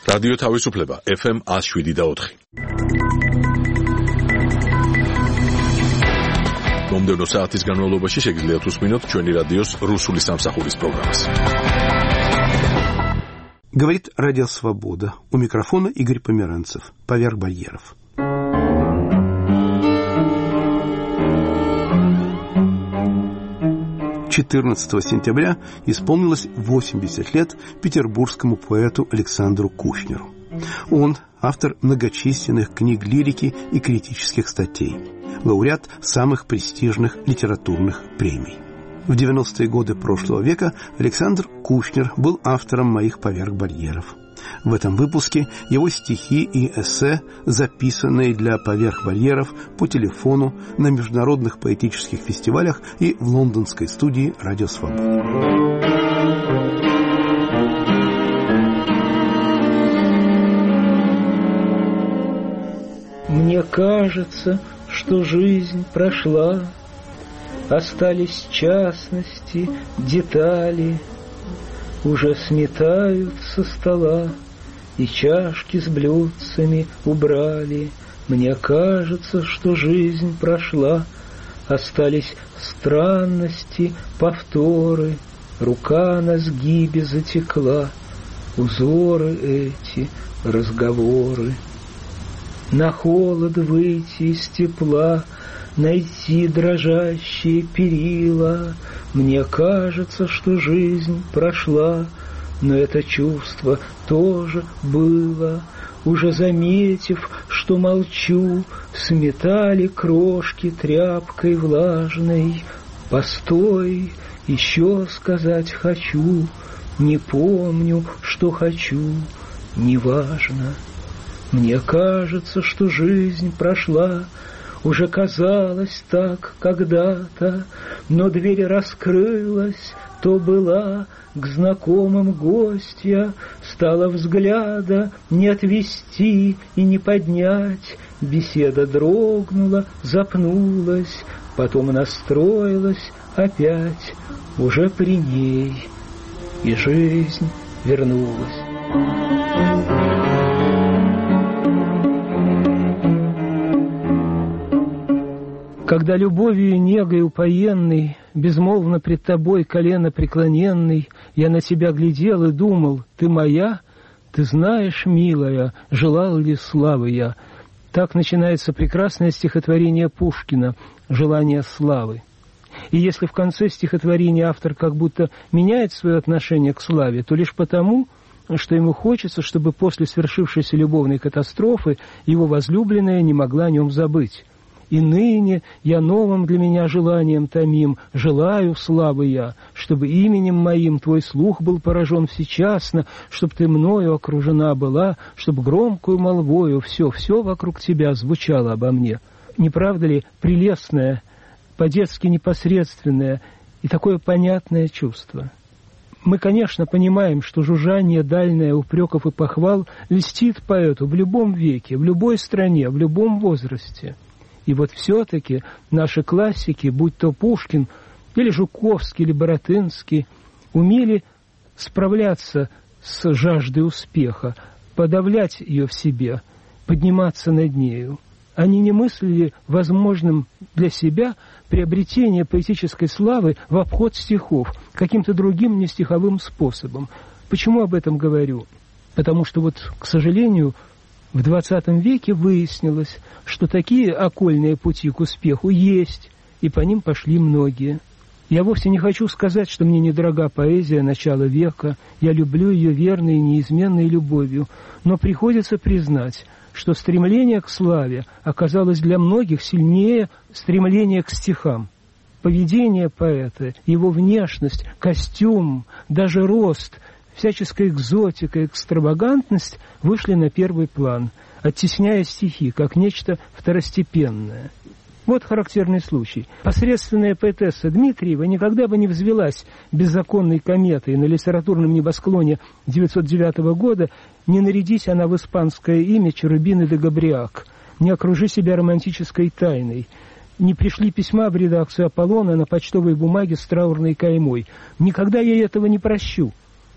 რადიო თავისუფლება FM 107.4. მომდევნო საათის განმავლობაში შეგიძლიათ უსმინოთ ჩვენი რადიოს რუსული სამსახურის პროგრამას. Говорит Радио Свобода. У микрофона Игорь Померанцев. Поверх барьеров. «14 сентября исполнилось 80 лет петербургскому поэту Александру Кушнеру. Он автор многочисленных книг лирики и критических статей, лауреат самых престижных литературных премий. В 90-е годы прошлого века Александр Кушнер был автором моих «Поверх барьеров». В этом выпуске его стихи и эссе, записанные для «Поверх барьеров» по телефону на международных поэтических фестивалях и в лондонской студии «Радио Свобода». Мне кажется, что жизнь прошла, остались частности, детали, уже сметают со стола, и чашки с блюдцами убрали. Мне кажется, что жизнь прошла, остались странности, повторы, рука на сгибе затекла, узоры эти, разговоры. На холод выйти из тепла, найти дрожащие перила. Мне кажется, что жизнь прошла, но это чувство тоже было. Уже заметив, что молчу, сметали крошки тряпкой влажной. Постой, еще сказать хочу, не помню, что хочу, неважно. Мне кажется, что жизнь прошла, уже казалось так когда-то, но дверь раскрылась, то была к знакомым гостья, стала взгляда не отвести и не поднять. Беседа дрогнула, запнулась, потом настроилась опять, уже при ней, и жизнь вернулась. Когда любовью и негой упоенный, безмолвно пред тобой колено преклоненный, я на тебя глядел и думал, ты моя, ты знаешь, милая, желал ли славы я. Так начинается прекрасное стихотворение Пушкина «Желание славы». И если в конце стихотворения автор как будто меняет свое отношение к славе, то лишь потому, что ему хочется, чтобы после свершившейся любовной катастрофы его возлюбленная не могла о нем забыть. И ныне я новым для меня желанием томим, желаю славы я, чтобы именем моим твой слух был поражен всечасно, чтоб ты мною окружена была, чтоб громкую молвою все вокруг тебя звучало обо мне. Не правда ли прелестное, по-детски непосредственное и такое понятное чувство? Мы, конечно, понимаем, что жужжание дальнее упреков и похвал льстит поэту в любом веке, в любой стране, в любом возрасте. И вот все-таки наши классики, будь то Пушкин, или Жуковский, или Баратынский, умели справляться с жаждой успеха, подавлять ее в себе, подниматься над нею. Они не мыслили возможным для себя приобретение поэтической славы в обход стихов, каким-то другим нестиховым способом. Почему об этом говорю? Потому что вот, к сожалению, в XX веке выяснилось, что такие окольные пути к успеху есть, и по ним пошли многие. Я вовсе не хочу сказать, что мне недорога поэзия начала века, я люблю ее верной и неизменной любовью, но приходится признать, что стремление к славе оказалось для многих сильнее стремления к стихам. Поведение поэта, его внешность, костюм, даже рост – всяческая экзотика, экстравагантность вышли на первый план, оттесняя стихи, как нечто второстепенное. Вот характерный случай. Посредственная поэтесса Дмитриева никогда бы не взвелась беззаконной кометой на литературном небосклоне 909 года, не нарядись она в испанское имя Черубины де Габриак, не окружи себя романтической тайной, не пришли письма в редакцию «Аполлона» на почтовой бумаге с траурной каймой. Никогда я этого не прощу.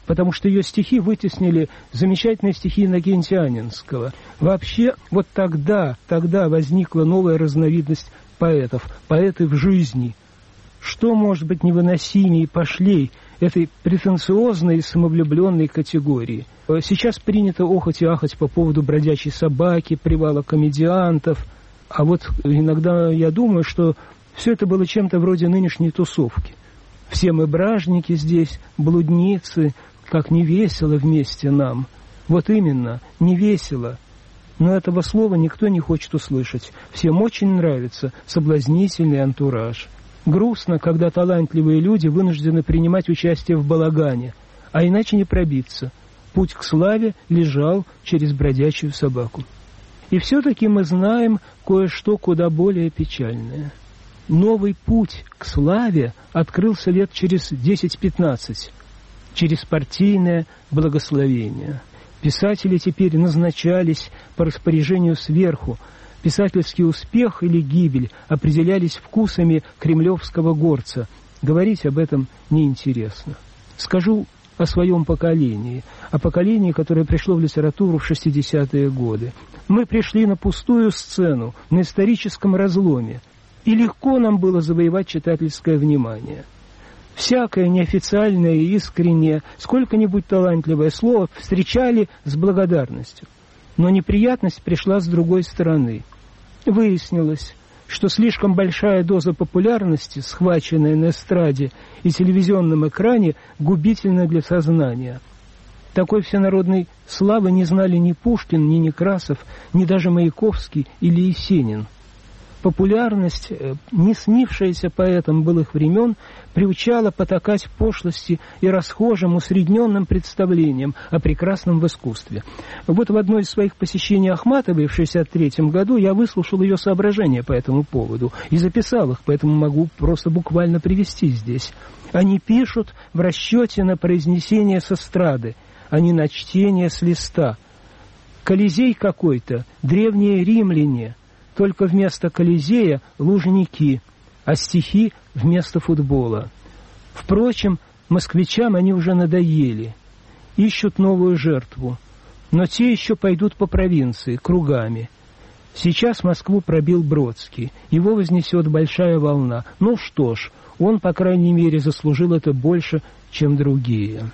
потому что ее стихи вытеснили замечательные стихи Иннокентия Анненского. Вообще, вот тогда возникла новая разновидность поэтов, поэты в жизни. Что может быть невыносимее и пошлей этой претенциозной и самовлюбленной категории? Сейчас принято охать и ахать по поводу бродячей собаки, привала комедиантов, а вот иногда я думаю, что все это было чем-то вроде нынешней тусовки. Все мы бражники здесь, блудницы, как не весело вместе нам. Вот именно, не весело. Но этого слова никто не хочет услышать. Всем очень нравится соблазнительный антураж. Грустно, когда талантливые люди вынуждены принимать участие в балагане, а иначе не пробиться. Путь к славе лежал через бродячую собаку. И все-таки мы знаем кое-что куда более печальное. Новый путь к славе открылся лет через 10-15, через партийное благословение. Писатели теперь назначались по распоряжению сверху. Писательский успех или гибель определялись вкусами кремлевского горца. Говорить об этом неинтересно. Скажу о своем поколении, о поколении, которое пришло в литературу в 60-е годы. Мы пришли на пустую сцену, на историческом разломе, и легко нам было завоевать читательское внимание. Всякое неофициальное и искреннее, сколько-нибудь талантливое слово встречали с благодарностью. Но неприятность пришла с другой стороны. Выяснилось, что слишком большая доза популярности, схваченная на эстраде и телевизионном экране, губительна для сознания. Такой всенародной славы не знали ни Пушкин, ни Некрасов, ни даже Маяковский или Есенин. Популярность, не снившаяся поэтам былых времен, приучала потакать пошлости и расхожим усредненным представлениям о прекрасном в искусстве. Вот в одной из своих посещений Ахматовой в 1963 году я выслушал ее соображения по этому поводу и записал их, поэтому могу просто буквально привести здесь. Они пишут в расчете на произнесение с эстрады, а не на чтение с листа. Колизей какой-то, древние римляне, только вместо Колизея лужники, а стихи вместо футбола. Впрочем, москвичам они уже надоели, ищут новую жертву, но те еще пойдут по провинции, кругами. Сейчас Москву пробил Бродский, его вознесет большая волна. Ну что ж, он, по крайней мере, заслужил это больше, чем другие.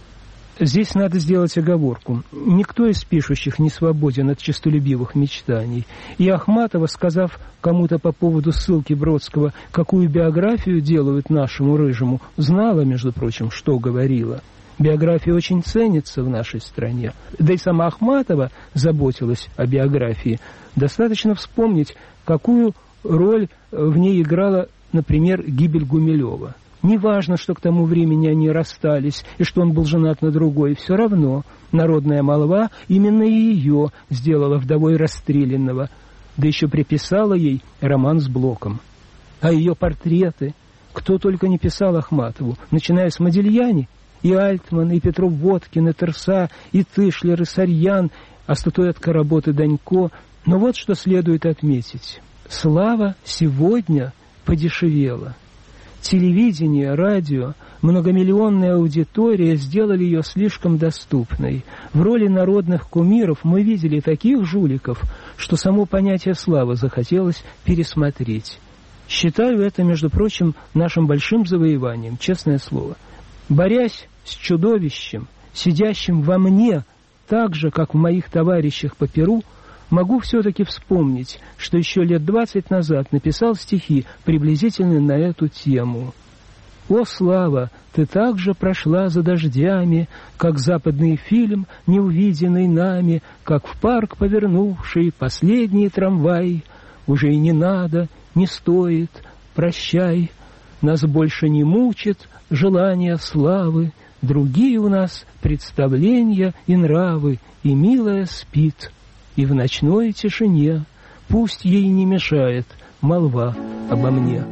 Здесь надо сделать оговорку. Никто из пишущих не свободен от честолюбивых мечтаний. И Ахматова, сказав кому-то по поводу ссылки Бродского, какую биографию делают нашему Рыжему, знала, между прочим, что говорила. Биография очень ценится в нашей стране. Да и сама Ахматова заботилась о биографии. Достаточно вспомнить, какую роль в ней играла, например, гибель Гумилева. Неважно, что к тому времени они расстались, и что он был женат на другой, все равно народная молва именно ее сделала вдовой расстрелянного, да еще приписала ей роман с Блоком. А ее портреты, кто только не писал Ахматову, начиная с Модильяни, и Альтман, и Петров-Водкин, и Терса, и Тышлер, и Сарьян, а статуэтка работы Данько. Но вот что следует отметить. Слава сегодня подешевела. Телевидение, радио, многомиллионная аудитория сделали ее слишком доступной. В роли народных кумиров мы видели таких жуликов, что само понятие славы захотелось пересмотреть. Считаю это, между прочим, нашим большим завоеванием, честное слово. Борясь с чудовищем, сидящим во мне, так же, как в моих товарищах по перу, могу все-таки вспомнить, что еще лет 20 назад написал стихи, приблизительно на эту тему. «О, слава, ты также прошла за дождями, как западный фильм, неувиденный нами, как в парк повернувший последний трамвай. Уже и не надо, не стоит, прощай. Нас больше не мучит желание славы, другие у нас представления и нравы, и милая спит». И в ночной тишине пусть ей не мешает молва обо мне.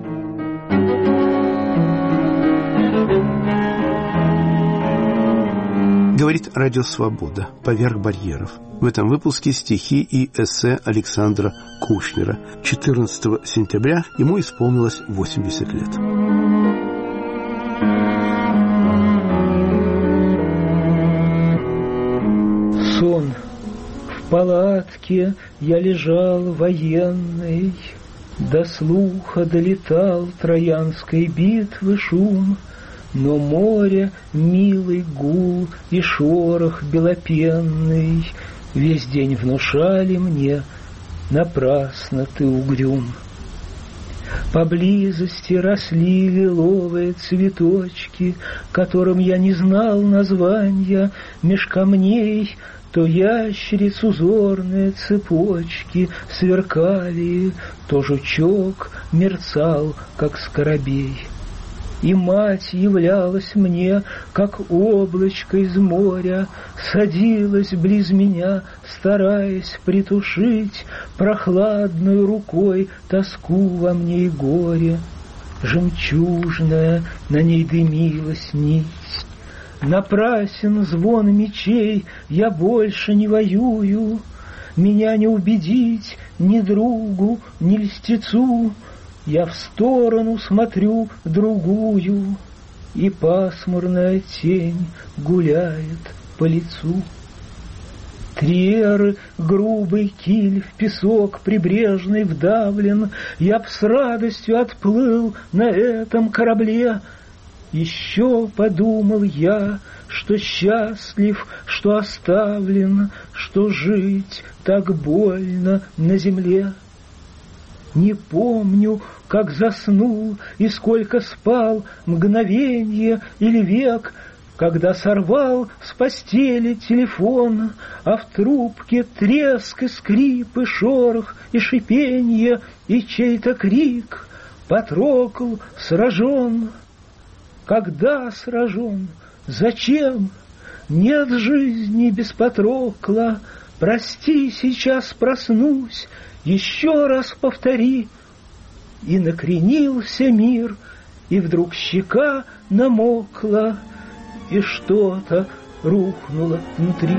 Говорит Радио Свобода. Поверх барьеров. В этом выпуске стихи и эссе Александра Кушнера. 14 сентября ему исполнилось 80 лет. палатке я лежал военный, до слуха долетал Троянской битвы шум, но море милый гул и шорох белопенный весь день внушали мне: напрасно ты угрюм. Поблизости росли лиловые цветочки, которым я не знал названия, меж камней то ящериц узорные цепочки сверкали, то жучок мерцал, как скоробей. И мать являлась мне, как облачко из моря, садилась близ меня, стараясь притушить прохладной рукой тоску во мне и горе. Жемчужная на ней дымилась нить. Напрасен звон мечей, я больше не воюю. Меня не убедить ни другу, ни льстецу. Я в сторону смотрю другую, и пасмурная тень гуляет по лицу. Триеры, грубый киль в песок прибрежный вдавлен, я б с радостью отплыл на этом корабле. Еще подумал я, что счастлив, что оставлен, что жить так больно на земле. Не помню, как заснул и сколько спал, мгновенье или век, когда сорвал с постели телефон, а в трубке треск и скрип и шорох и шипенье и чей-то крик. Патрокл сражен. Когда сражен? Зачем? Нет жизни без Патрокла. Прости, сейчас проснусь. Еще раз повтори. И накренился мир, и вдруг щека намокла, и что-то рухнуло внутри.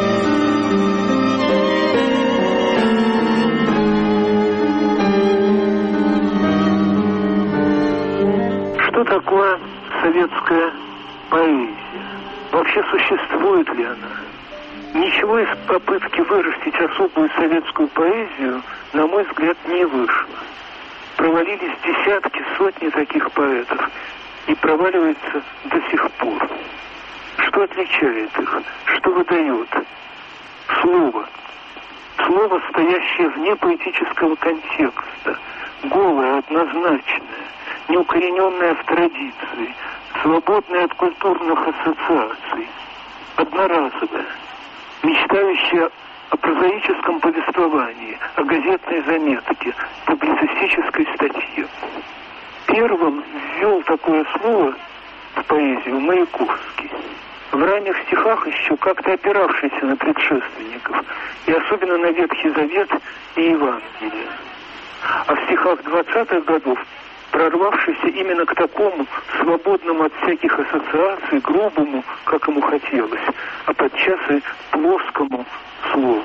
Что такое советская поэзия? Вообще существует ли она? Ничего из попытки вырастить особую советскую поэзию, на мой взгляд, не вышло. Провалились десятки, сотни таких поэтов, и проваливается до сих пор. Что отличает их? Что выдает? Слово. Слово, стоящее вне поэтического контекста, голое, однозначное, неукорененное в традиции, свободное от культурных ассоциаций, одноразовое, мечтающее о прозаическом повествовании, о газетной заметке, публицистической статье. Первым ввел такое слово в поэзию Маяковский. В ранних стихах еще как-то опиравшийся на предшественников, и особенно на Ветхий Завет и Евангелие. А в стихах 20-х годов прорвавшийся именно к такому свободному от всяких ассоциаций, грубому, как ему хотелось, а подчас и плоскому слову.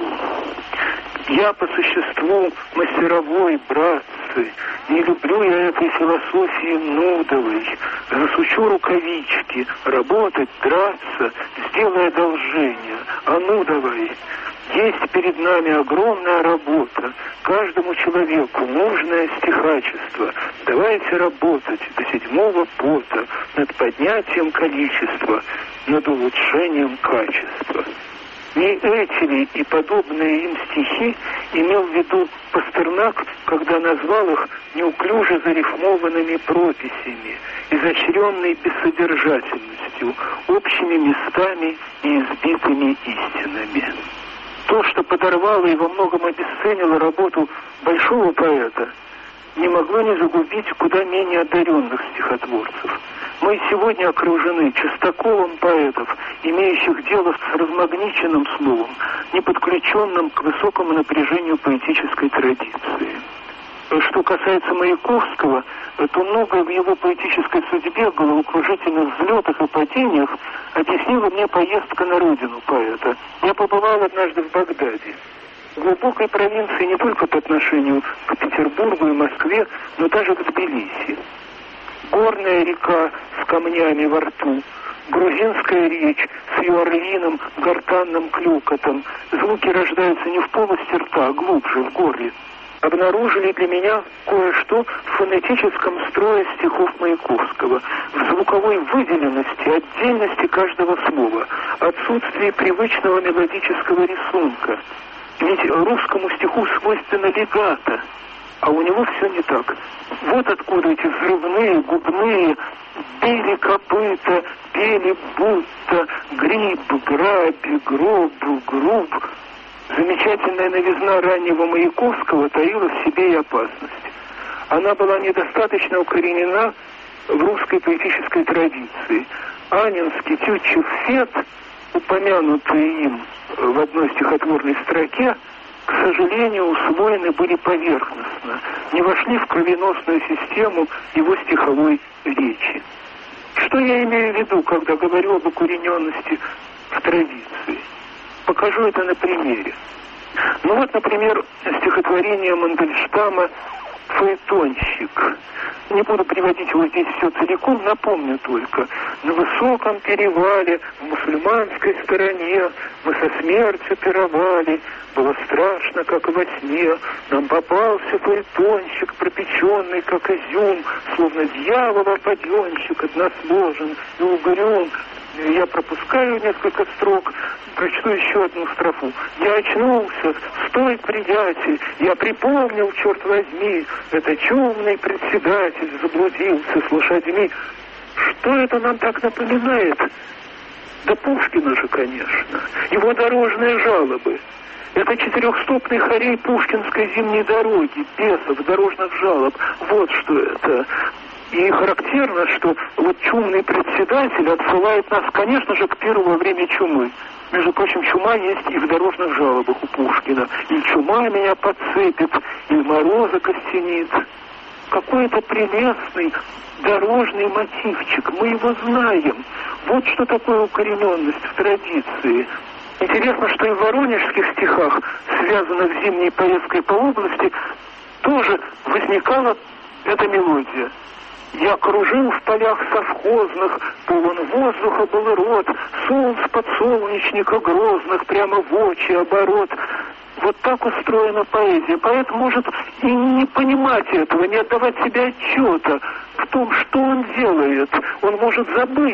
Я по существу мастеровой, братцы, не люблю я этой философии нудовой. Засучу рукавички, работать, драться, сделай одолжение. А ну давай. Есть перед нами огромная работа. Каждому человеку нужное стихачество. Давайте работать до седьмого пота над поднятием количества, над улучшением качества. Не эти ли и подобные им стихи имел в виду Пастернак, когда назвал их неуклюже зарифмованными прописями, изощренной бессодержательностью, общими местами и избитыми истинами? То, что подорвало и во многом обесценило работу большого поэта, не могло не загубить куда менее одаренных стихотворцев. Мы сегодня окружены чистоколом поэтов, имеющих дело с размагниченным словом, не подключенным к высокому напряжению поэтической традиции. Что касается Маяковского, то многое в его поэтической судьбе, головокружительных взлетах и падениях объяснила мне поездка на родину поэта. Я побывал однажды в Багдаде. В глубокой провинции не только по отношению к Петербургу и Москве, но даже к Тбилиси. Горная река с камнями во рту, грузинская речь с ее орлиным гортанным клюкотом. Звуки рождаются не в полости рта, а глубже, в горле. Обнаружили для меня кое-что в фонетическом строе стихов Маяковского, в звуковой выделенности, отдельности каждого слова, отсутствии привычного мелодического рисунка. Ведь русскому стиху свойственно легато, а у него все не так. Вот откуда эти взрывные, губные, били копыта, пели будто, гриб, граби, гроб, груб. Замечательная новизна раннего Маяковского таила в себе и опасность. Она была недостаточно укоренена в русской поэтической традиции. Анинский, Тютчев, Фет, упомянутые им в одной стихотворной строке, к сожалению, усвоены были поверхностно, не вошли в кровеносную систему его стиховой речи. Что я имею в виду, когда говорю об укорененности в традиции? Покажу это на примере. Ну вот, например, стихотворение Мандельштама «Фаэтонщик». Не буду приводить его здесь все целиком, напомню только. На высоком перевале, в мусульманской стороне, мы со смертью пировали. Было страшно, как во сне. Нам попался фаэтонщик, пропеченный, как изюм, словно дьявола подъемщик от нас ложен и угрюм. Я пропускаю несколько строк, прочту еще одну строфу. Я очнулся, стой, приятель, я припомнил, черт возьми, это чумный председатель заблудился с лошадьми. Что это нам так напоминает? Да Пушкина же, конечно, его дорожные жалобы. Это четырехстопный хорей пушкинской зимней дороги, Бесов, дорожных жалоб. Вот что это. И характерно, что вот чумный председатель отсылает нас, конечно же, к Пиру во время чумы. Между прочим, чума есть и в дорожных жалобах у Пушкина. И чума меня подцепит, и мороза костенит. Какой-то прелестный дорожный мотивчик. Мы его знаем. Вот что такое укорененность в традиции. Интересно, что и в воронежских стихах, связанных с зимней поездкой по области, тоже возникала эта мелодия. Я кружил в полях совхозных, полон воздуха был рот, солнц подсолнечника грозных, прямо в очи оборот. Вот так устроена поэзия. Поэт может и не понимать этого, не отдавать себе отчета в том, что он делает. Он может забыть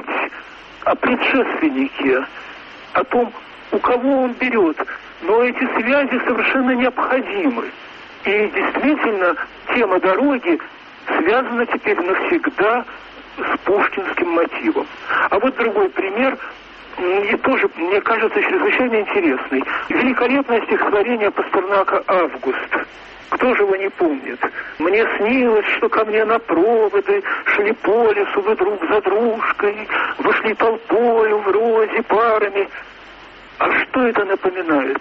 о предшественнике, о том, у кого он берет. Но эти связи совершенно необходимы. И действительно, тема дороги связана теперь навсегда с пушкинским мотивом. А вот другой пример, и тоже, мне кажется, чрезвычайно интересный. Великолепное стихотворение Пастернака «Август». Кто же его не помнит? Мне снилось, что ко мне на проводы шли по лесу вы друг за дружкой, вышли толпою в розе парами. А что это напоминает?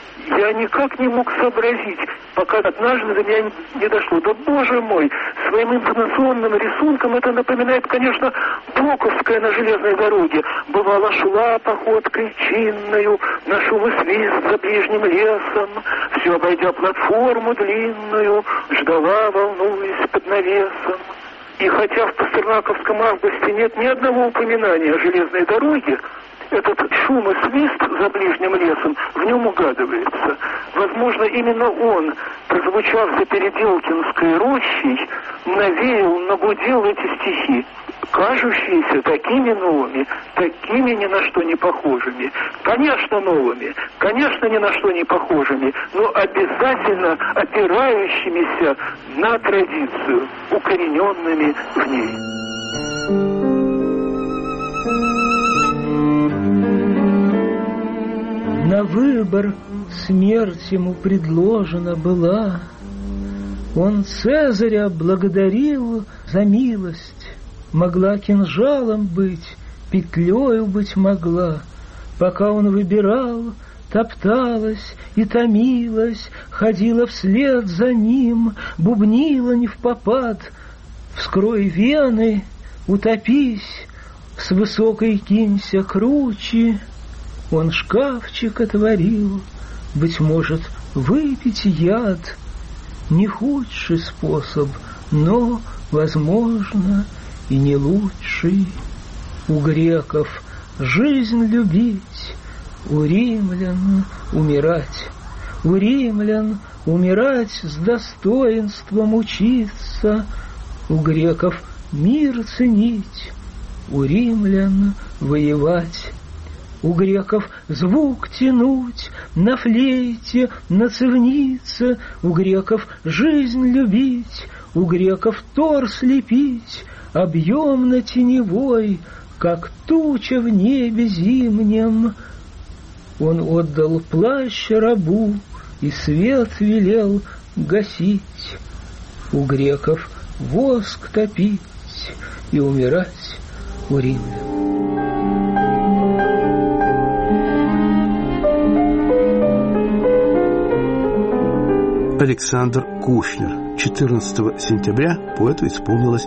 Я никак не мог сообразить, пока однажды до меня не дошло. Да, боже мой, своим интонационным рисунком это напоминает, конечно, Блоковская на железной дороге. Бывало, шла походкой чинною, на шум и свист за ближним лесом, все обойдя платформу длинную, ждала, волнуясь под навесом. И хотя в пастернаковском «Августе» нет ни одного упоминания о железной дороге, этот шум и свист за ближним лесом в нем угадывается. Возможно, именно он, прозвучав за Переделкинской рощей, навеял, нагудел эти стихи, кажущиеся такими новыми, такими ни на что не похожими. Конечно, новыми, конечно, ни на что не похожими, но обязательно опирающимися на традицию, укорененными в ней. На выбор смерть ему предложена была. Он Цезаря благодарил за милость. Могла кинжалом быть, петлею быть могла. Пока он выбирал, топталась и томилась, ходила вслед за ним, бубнила невпопад. Вскрой вены, утопись, с высокой кинься круче. Он шкафчик отворил, быть может, выпить яд. Не худший способ, но, возможно, и не лучший. У греков жизнь любить, у римлян умирать. У римлян умирать с достоинством учиться, у греков мир ценить, у римлян воевать. У греков звук тянуть на флейте, на цевнице, у греков жизнь любить, у греков торс лепить, объемно-теневой, как туча в небе зимнем. Он отдал плащ рабу и свет велел гасить. У греков воск топить и умирать у римлян. Александр Кушнер. 14 сентября поэту исполнилось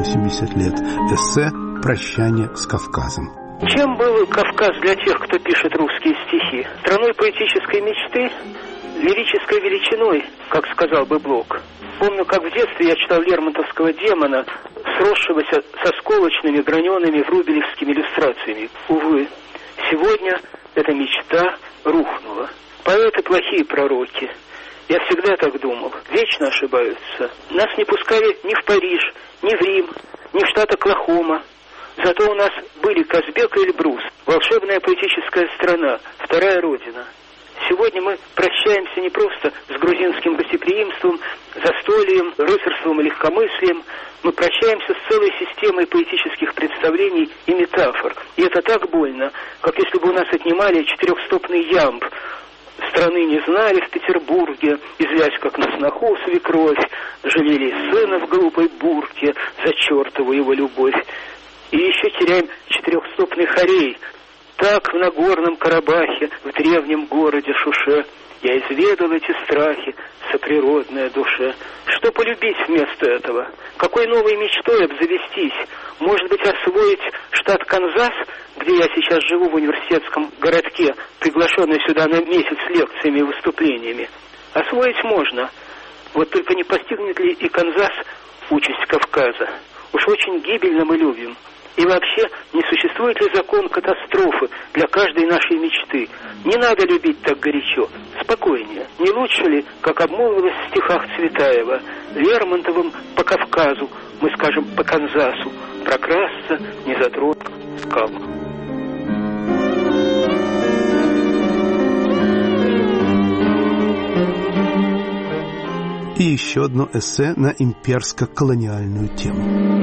80 лет. Эссе «Прощание с Кавказом». Чем был Кавказ для тех, кто пишет русские стихи? Страной поэтической мечты, лирической величиной, как сказал бы Блок. Помню, как в детстве я читал лермонтовского «Демона», сросшегося со сколочными, гранеными врубелевскими иллюстрациями. Увы, сегодня эта мечта рухнула. Поэты плохие пророки. Я всегда так думал. Вечно ошибаются. Нас не пускали ни в Париж, ни в Рим, ни в штат Оклахома. Зато у нас были Казбек и Эльбрус, волшебная поэтическая страна, вторая родина. Сегодня мы прощаемся не просто с грузинским гостеприимством, застольем, рыцарством и легкомыслием. Мы прощаемся с целой системой поэтических представлений и метафор. И это так больно, как если бы у нас отнимали четырехстопный ямб. Страны не знали в Петербурге, извясь как на сноху свекровь, жалели сына в голубой бурке за чертову его любовь. И еще теряем четырехстопный хорей. Так в Нагорном Карабахе, в древнем городе Шуше, я изведал эти страхи, соприродная душе. Что полюбить вместо этого? Какой новой мечтой обзавестись? Может быть, освоить штат Канзас, где я сейчас живу в университетском городке, приглашенный сюда на месяц с лекциями и выступлениями? Освоить можно. Вот только не постигнет ли и Канзас участь Кавказа? Уж очень гибельно мы любим. И вообще, не существует ли закон катастрофы для каждой нашей мечты? Не надо любить так горячо, спокойнее. Не лучше ли, как обмолвилось в стихах Цветаева, Лермонтовым по Кавказу, мы скажем по Канзасу, прокрасться, не затронув скалу. И еще одно эссе на имперско-колониальную тему.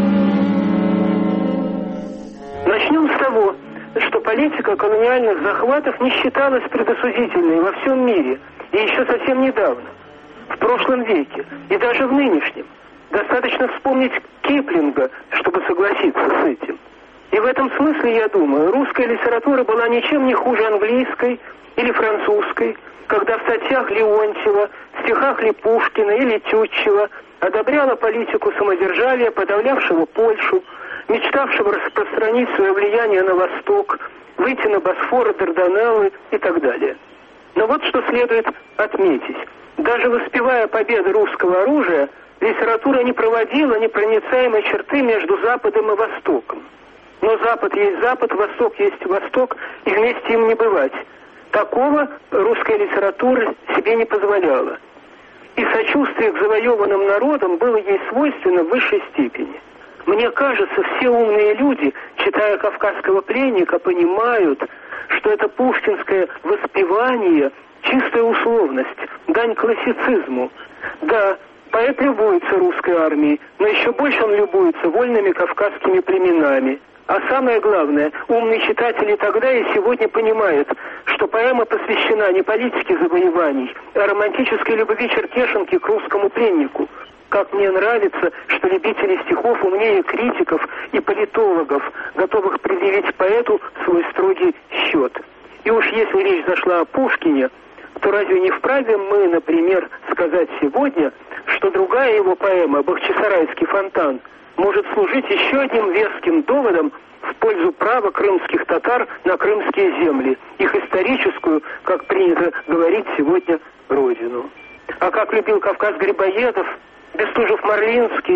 Начнем с того, что политика колониальных захватов не считалась предосудительной во всем мире, и еще совсем недавно, в прошлом веке, и даже в нынешнем. Достаточно вспомнить Киплинга, чтобы согласиться с этим. И в этом смысле, я думаю, русская литература была ничем не хуже английской или французской, когда в статьях Леонтьева, в стихах ли Пушкина или Тютчева одобряла политику самодержавия, подавлявшего Польшу, мечтавшего распространить свое влияние на Восток, выйти на Босфор, Дарданеллы и так далее. Но вот что следует отметить. Даже воспевая победы русского оружия, литература не проводила непроницаемой черты между Западом и Востоком. Но Запад есть Запад, Восток есть Восток, и вместе им не бывать. Такого русская литература себе не позволяла. И сочувствие к завоеванным народам было ей свойственно в высшей степени. Мне кажется, все умные люди, читая «Кавказского пленника», понимают, что это пушкинское воспевание – чистая условность, дань классицизму. Да, поэт любуется русской армией, но еще больше он любуется вольными кавказскими племенами. А самое главное, умные читатели тогда и сегодня понимают, что поэма посвящена не политике завоеваний, а романтической любви Черкешенки к русскому пленнику. Как мне нравится, что любители стихов умнее критиков и политологов, готовых предъявить поэту свой строгий счет. И уж если речь зашла о Пушкине, то разве не вправе мы, например, сказать сегодня, что другая его поэма «Бахчисарайский фонтан» может служить еще одним веским доводом в пользу права крымских татар на крымские земли, их историческую, как принято говорить сегодня, родину. А как любил Кавказ Грибоедов, Бестужев-Марлинский,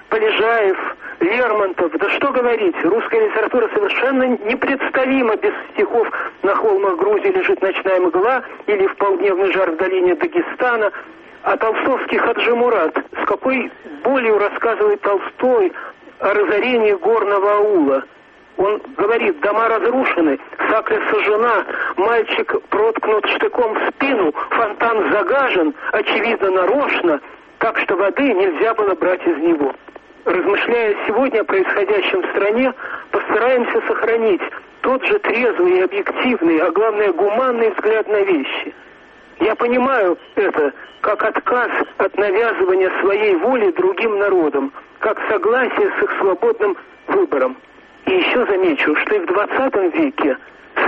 Полежаев, Лермонтов, да что говорить, русская литература совершенно непредставима без стихов «На холмах Грузии лежит ночная мгла» или «В полдневный жар в долине Дагестана». А толстовский Хаджи Мурат, с какой болью рассказывает Толстой о разорении горного аула. Он говорит: дома разрушены, сакля сожжена, мальчик проткнут штыком в спину, фонтан загажен, очевидно нарочно, так что воды нельзя было брать из него. Размышляя сегодня о происходящем в стране, постараемся сохранить тот же трезвый и объективный, а главное гуманный взгляд на вещи. Я понимаю это как отказ от навязывания своей воли другим народам, как согласие с их свободным выбором. И еще замечу, что и в 20 веке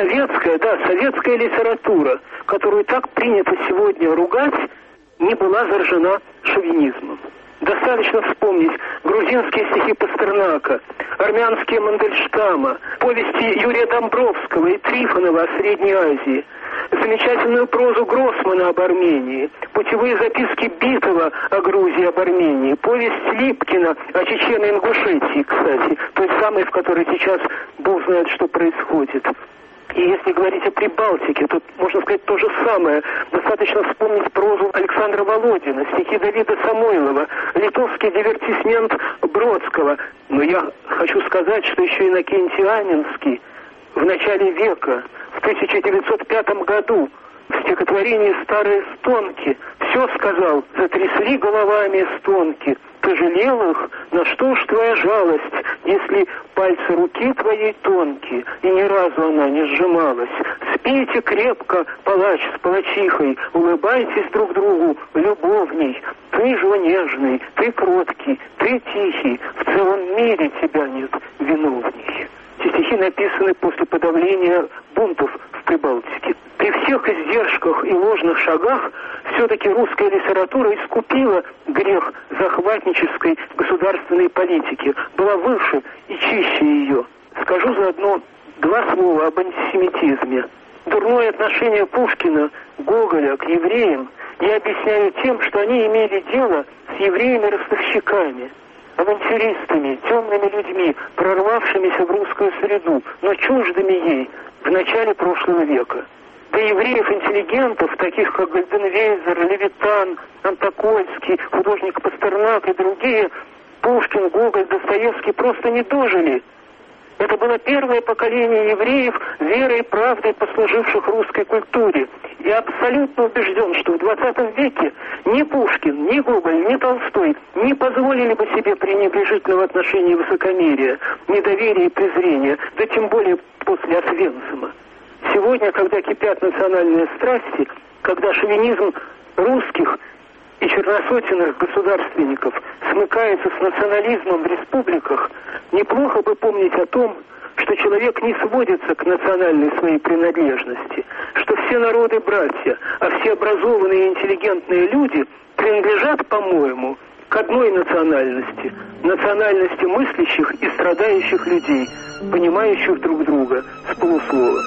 советская литература, которую так принято сегодня ругать, не была заражена шовинизмом. Достаточно вспомнить грузинские стихи Пастернака, армянские Мандельштама, повести Юрия Домбровского и Трифонова о Средней Азии, замечательную прозу Гроссмана об Армении, путевые записки Битова о Грузии, об Армении, повесть Липкина о Чечено-Ингушетии, кстати, той самой, в которой сейчас Бог знает, что происходит. И если говорить о Прибалтике, то можно сказать то же самое. Достаточно вспомнить прозу Александра Володина, стихи Давида Самойлова, литовский дивертисмент Бродского. Но я хочу сказать, что еще Иннокентий Анинский в начале века, в 1905 году, в стихотворении «Старые стонки» все сказал: «Затрясли головами стонки, ты жалел их, на что ж твоя жалость, если пальцы руки твоей тонкие, и ни разу она не сжималась. Спите крепко, палач с палачихой, улыбайтесь друг другу любовней. Ты же нежный, ты кроткий, ты тихий, в целом мире тебя нет виновней». Эти стихи написаны после подавления бунтов в Прибалтике. При всех издержках и ложных шагах все-таки русская литература искупила грех захватнической государственной политики, была выше и чище ее. Скажу заодно два слова об антисемитизме. Дурное отношение Пушкина, Гоголя к евреям я объясняю тем, что они имели дело с евреями-ростовщиками, авантюристами, темными людьми, прорвавшимися в русскую среду, но чуждыми ей в начале прошлого века. До евреев-интеллигентов, таких как Гальденвейзер, Левитан, Антокольский, художник Пастернак и другие, Пушкин, Гоголь, Достоевский просто не дожили. Это было первое поколение евреев, верой и правдой послуживших русской культуре. Я абсолютно убежден, что в 20 веке ни Пушкин, ни Гоголь, ни Толстой не позволили бы себе пренебрежительного отношения и высокомерия, недоверия и презрения, да тем более после Освенцима. Сегодня, когда кипят национальные страсти, когда шовинизм русских и черносотенных государственников смыкается с национализмом в республиках, неплохо бы помнить о том, что человек не сводится к национальной своей принадлежности, что все народы братья, а все образованные и интеллигентные люди принадлежат, по-моему, к одной национальности, национальности мыслящих и страдающих людей, понимающих друг друга с полуслова.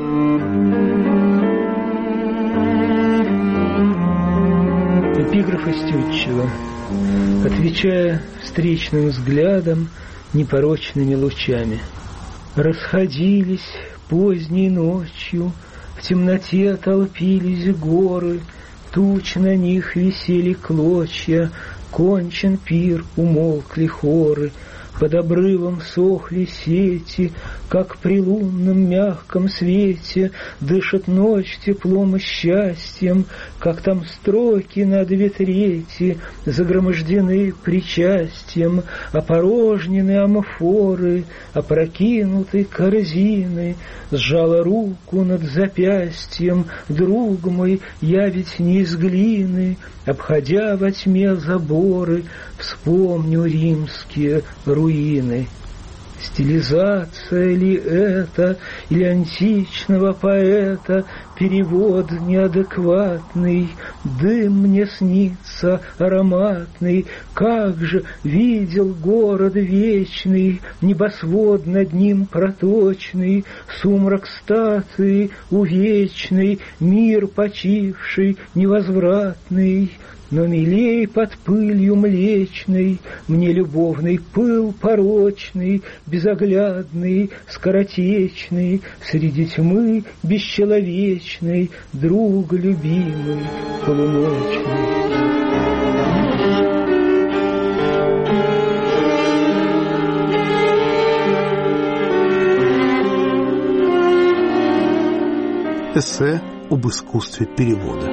Эпиграф из Тютчева. Отвечая встречным взглядом, непорочными лучами. Расходились поздней ночью, в темноте толпились горы, туч на них висели клочья, кончен пир, умолкли хоры, под обрывом сохли сети, как при лунном мягком свете дышит ночь теплом и счастьем, как там строки на 2 трети загромождены причастием, опорожнены амфоры, опрокинуты корзины. Сжала руку над запястьем: друг мой, я ведь не из глины, обходя во тьме заборы, вспомню римские руины. Стилизация ли это, или античного поэта перевод неадекватный? Дым мне снится ароматный, как же видел город вечный, небосвод над ним проточный, сумрак статуи увечный, мир почивший невозвратный. Но милей под пылью млечной мне любовный пыл порочный, безоглядный, скоротечный, среди тьмы бесчеловечной, друг любимый полуночный. Эссе об искусстве перевода.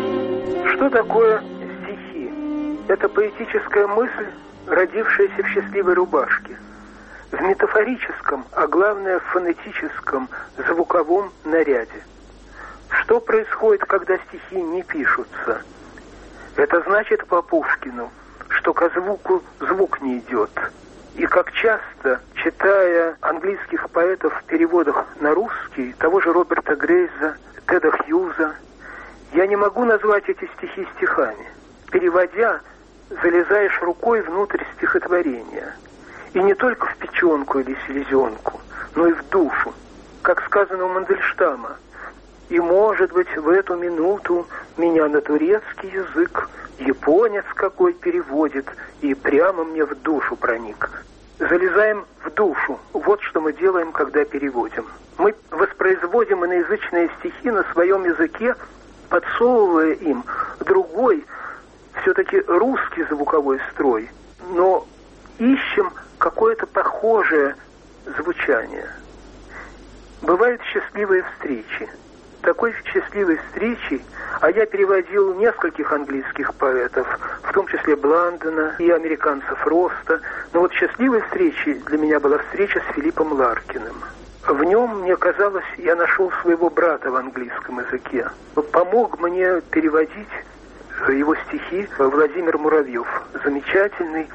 Что такое стихи? Это поэтическая мысль, родившаяся в счастливой рубашке. В метафорическом, а главное в фонетическом, звуковом наряде. Что происходит, когда стихи не пишутся? Это значит по Пушкину, что ко звуку звук не идет. И как часто, читая английских поэтов в переводах на русский, того же Роберта Грейза, Теда Хьюза, я не могу назвать эти стихи стихами. Переводя, залезаешь рукой внутрь стихотворения. И не только в печенку или селезенку, но и в душу. Как сказано у Мандельштама, «И, может быть, в эту минуту меня на турецкий язык японец какой переводит и прямо мне в душу проник». Залезаем в душу. Вот что мы делаем, когда переводим. Мы воспроизводим иноязычные стихи на своем языке, подсовывая им другой, все-таки русский звуковой строй, но ищем какое-то похожее звучание. Бывают счастливые встречи. Такой счастливой встречи, а я переводил нескольких английских поэтов, в том числе Бландена и американцев Роста, но вот счастливой встречей для меня была встреча с Филиппом Ларкиным. В нем, мне казалось, я нашел своего брата в английском языке. Помог мне переводить его стихи Владимир Муравьев, замечательный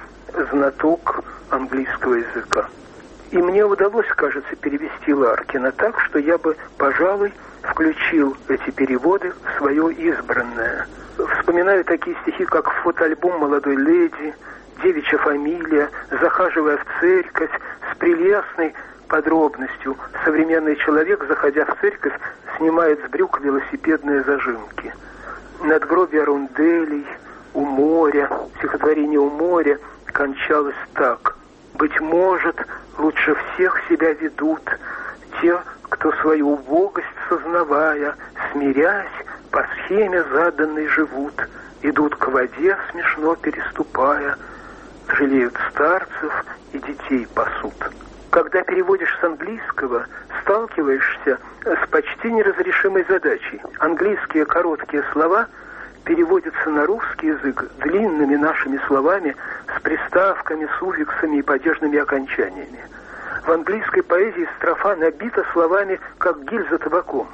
знаток английского языка. И мне удалось, кажется, перевести Ларкина так, что я бы, пожалуй, включил эти переводы в свое избранное. Вспоминаю такие стихи, как «Фотоальбом молодой леди», «Девичья фамилия», «Захаживая в церковь», с прелестной подробностью. Современный человек, заходя в церковь, снимает с брюк велосипедные зажимки. «Надгробие рунделей», «У моря», стихотворение «У моря» кончалось так: «Быть может, лучше всех себя ведут те, кто свою убогость сознавая, смирясь, по схеме заданной живут, идут к воде, смешно переступая, жалеют старцев и детей пасут». Когда переводишь с английского, сталкиваешься с почти неразрешимой задачей. Английские короткие слова переводятся на русский язык длинными нашими словами с приставками, суффиксами и падежными окончаниями. В английской поэзии строфа набита словами, как гильза табаком.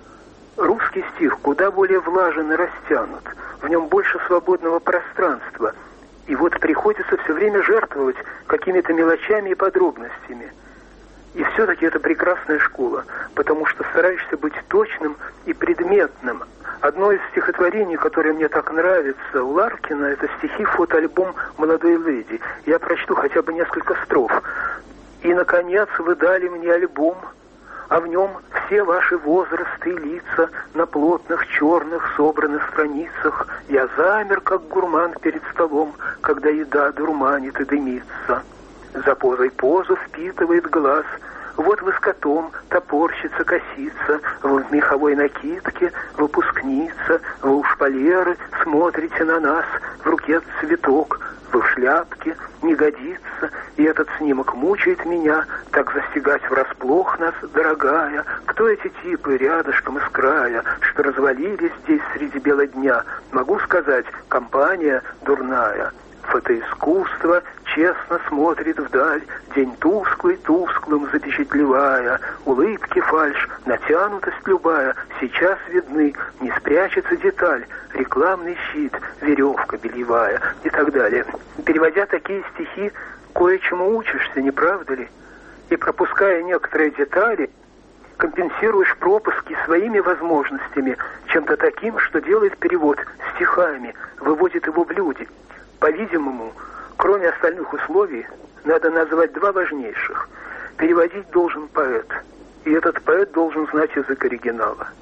Русский стих куда более влажен и растянут, в нем больше свободного пространства. И вот приходится все время жертвовать какими-то мелочами и подробностями. И все-таки это прекрасная школа, потому что стараешься быть точным и предметным. Одно из стихотворений, которое мне так нравится у Ларкина, это стихи «Фотоальбом молодой леди». Я прочту хотя бы несколько строф. «И, наконец, вы дали мне альбом, а в нем все ваши возрасты и лица на плотных черных собранных страницах. Я замер, как гурман перед столом, когда еда дурманит и дымится. За позой позу впитывает глаз. Вот вы с котом, топорщица, косица, вы в меховой накидке, выпускница, вы у шпалеры смотрите на нас, в руке цветок, вы в шляпке, не годится, и этот снимок мучает меня, так застигать врасплох нас, дорогая. Кто эти типы рядышком из края, что развалились здесь среди бела дня? Могу сказать, компания дурная». Фотоискусство честно смотрит вдаль, день тусклый тусклым запечатлевая, улыбки фальшь, натянутость любая, сейчас видны, не спрячется деталь, рекламный щит, веревка бельевая и так далее. Переводя такие стихи, кое-чему учишься, не правда ли? И пропуская некоторые детали, компенсируешь пропуски своими возможностями, чем-то таким, что делает перевод стихами, выводит его в люди. По-видимому, кроме остальных условий, надо назвать два важнейших. Переводить должен поэт, и этот поэт должен знать язык оригинала.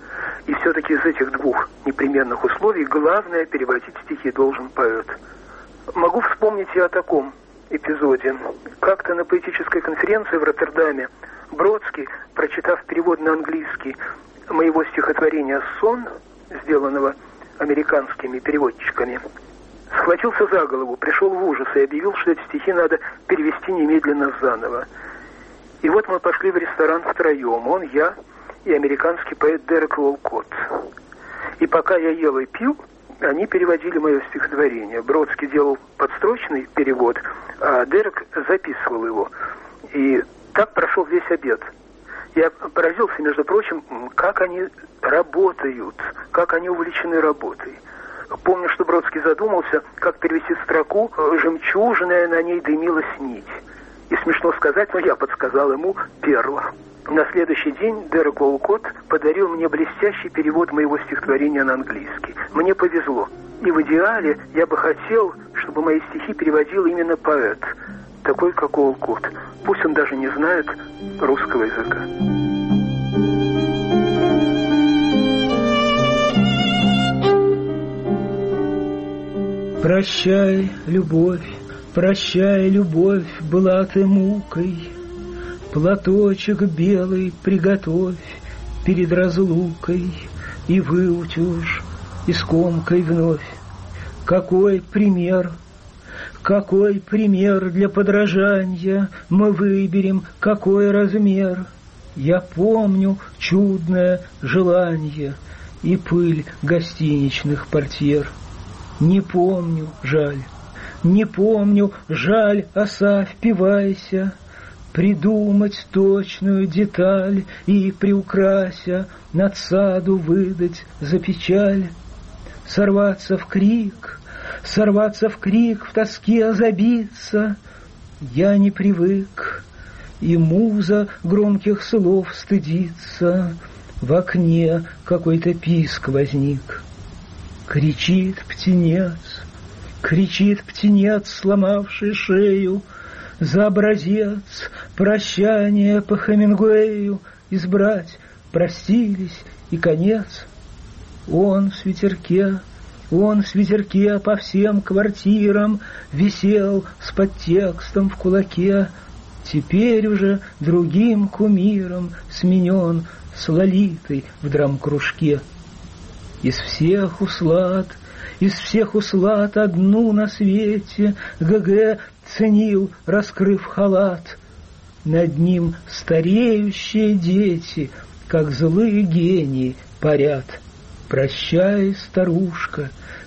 И все-таки из этих двух непременных условий главное — переводить стихи должен поэт. Могу вспомнить и о таком эпизоде. Как-то на поэтической конференции в Роттердаме Бродский, прочитав перевод на английский моего стихотворения «Сон», сделанного американскими переводчиками, схватился за голову, пришел в ужас и объявил, что эти стихи надо перевести немедленно заново. И вот мы пошли в ресторан втроем, он, я и американский поэт Дерек Уолкотт. И пока я ел и пил, они переводили мое стихотворение. Бродский делал подстрочный перевод, а Дерек записывал его. И так прошел весь обед. Я поразился, между прочим, как они работают, как они увлечены работой. Помню, что Бродский задумался, как перевести строку «Жемчужная на ней дымилась нить». И смешно сказать, но я подсказал ему перла. На следующий день Дерек Уолкотт подарил мне блестящий перевод моего стихотворения на английский. Мне повезло. И в идеале я бы хотел, чтобы мои стихи переводил именно поэт, такой как Уолкотт. Пусть он даже не знает русского языка. Прощай, любовь, была ты мукой. Платочек белый приготовь перед разлукой и выутюжь и скомкой вновь. Какой пример для подражания мы выберем, какой размер. Я помню чудное желание и пыль гостиничных портьер. Не помню, жаль, оса, впивайся, придумать точную деталь и, приукрася, надсаду выдать за печаль. Сорваться в крик, в тоске забиться. Я не привык, и муза громких слов стыдится. В окне какой-то писк возник. Кричит птенец, сломавший шею, за образец прощания по Хемингуэю избрать. Простились, и конец. Он в свитерке по всем квартирам висел с подтекстом в кулаке. Теперь уже другим кумиром сменен с Лолитой в драмкружке. Из всех услад одну на свете ГГ ценил, раскрыв халат. Над ним стареющие дети, как злые гении, парят. Прощай, старушка,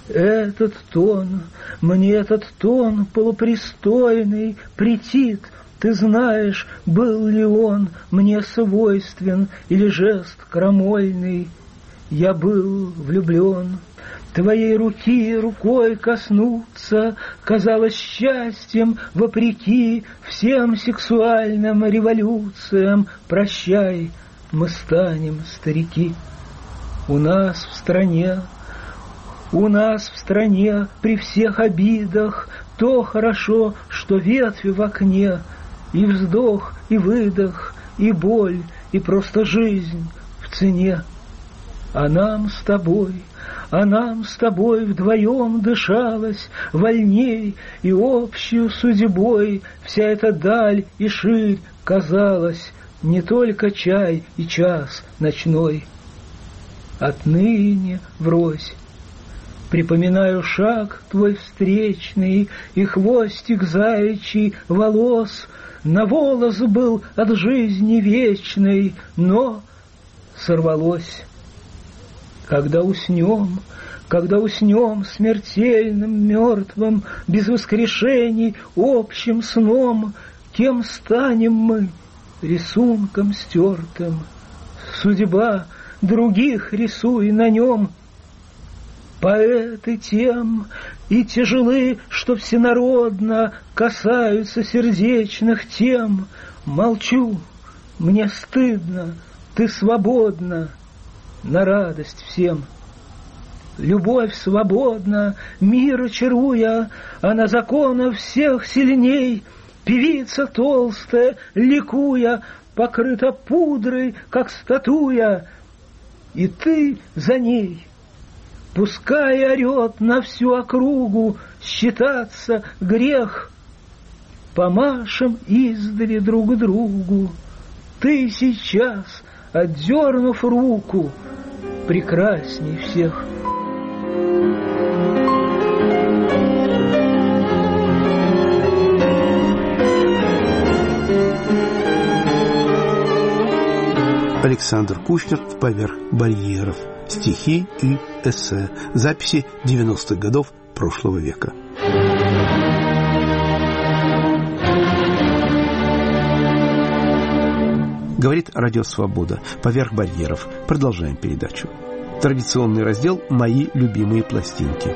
мне этот тон полупристойный претит. Ты знаешь, был ли он мне свойствен или жест крамольный. Я был влюблен. Твоей руки рукой коснуться казалось счастьем, вопреки всем сексуальным революциям. Прощай, мы станем старики. У нас в стране при всех обидах то хорошо, что ветви в окне, и вздох, и выдох, и боль, и просто жизнь в цене. А нам с тобой вдвоем дышалось вольней, и общую судьбой вся эта даль и ширь казалась не только чай и час ночной. Отныне врозь припоминаю шаг твой встречный и хвостик заячий волос. На волос был от жизни вечной, но сорвалось. Когда уснем смертельным, мертвым, без воскрешений, общим сном, кем станем мы, рисунком стертым? Судьба других рисуй на нем. Поэты тем и тяжелы, что всенародно касаются сердечных тем. Молчу, мне стыдно, ты свободна, на радость всем. Любовь свободна, мир чаруя, она законов всех сильней. Певица толстая, ликуя, покрыта пудрой, как статуя. и ты за ней. Пускай орет на всю округу, считаться грех. Помашем издали друг другу, ты сейчас, отдернув руку, прекрасней всех. Александр Кушнер «Поверх барьеров». Стихи и эссе. Записи 90-х годов прошлого века. Говорит Радио Свобода. «Поверх барьеров». Продолжаем передачу. Традиционный раздел «Мои любимые пластинки».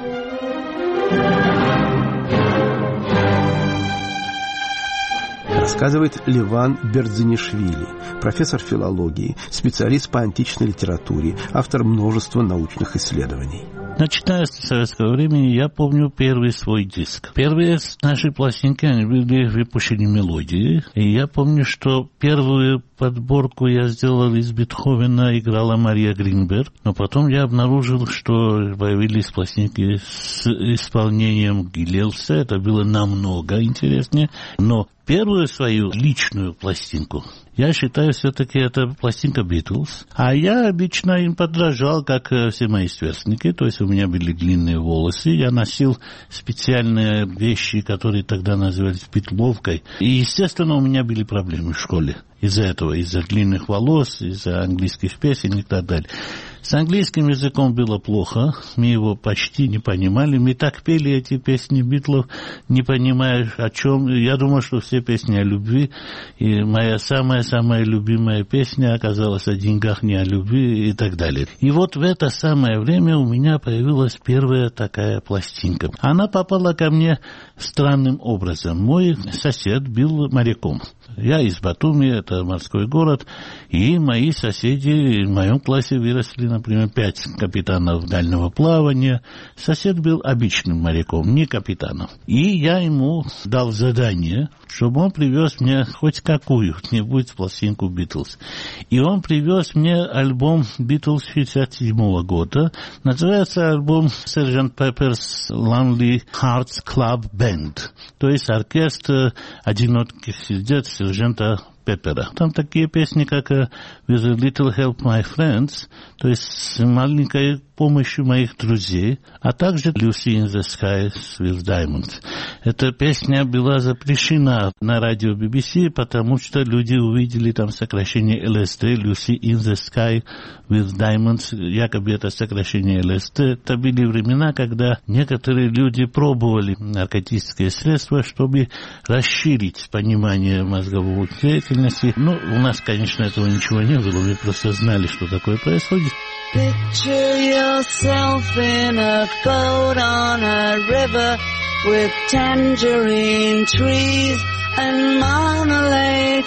Рассказывает Леван Бердзинишвили, профессор филологии, специалист по античной литературе, автор множества научных исследований. Начиная с советского времени, я помню первый свой диск. Первые наши пластинки, они были выпущены мелодии. И я помню, что первую подборку я сделал из Бетховена, играла Мария Гринберг. Но потом я обнаружил, что появились пластинки с исполнением Гилелса. Это было намного интереснее. Но первую свою личную пластинку я считаю, все-таки это пластинка Битлз. А я обычно им подражал, как все мои сверстники. То есть у меня были длинные волосы. Я носил специальные вещи, которые тогда назывались петловкой. И, естественно, у меня были проблемы в школе. Из-за этого, из-за длинных волос, из-за английских песен и так далее. С английским языком было плохо, мы его почти не понимали. Мы так пели эти песни Битлов, не понимая о чем. Я думал, что все песни о любви. И моя самая любимая песня оказалась о деньгах, не о любви и так далее. И вот в это самое время у меня появилась первая такая пластинка. Она попала ко мне странным образом. Мой сосед был моряком. Я из Батуми, это морской город, и мои соседи в моем классе выросли, например, 5 капитанов дальнего плавания. Сосед был обычным моряком, не капитаном. И я ему дал задание, чтобы он привез мне хоть какую-нибудь пластинку Битлз. И он привез мне альбом Битлз 1967 года. Называется альбом Sgt. Pepper's Lonely Hearts Club Band. То есть оркестр одиноких сердец сержанта Пеппера. Там такие песни, как «With a little help my friends», то есть с маленькой помощью моих друзей, а также «Lucy in the Sky with Diamonds». Эта песня была запрещена на радио BBC, потому что люди увидели там сокращение LSD, «Lucy in the Sky with Diamonds», якобы это сокращение LSD. Это были времена, когда некоторые люди пробовали наркотические средства, чтобы расширить понимание мозговой деятельности. Ну, у нас, конечно, этого ничего не было, мы просто знали, что такое происходит. Picture yourself in a boat on a river with tangerine trees and marmalade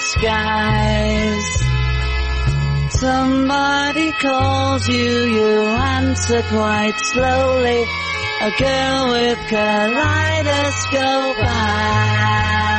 skies. Somebody calls you, you answer quite slowly. A girl with kaleidoscope eyes.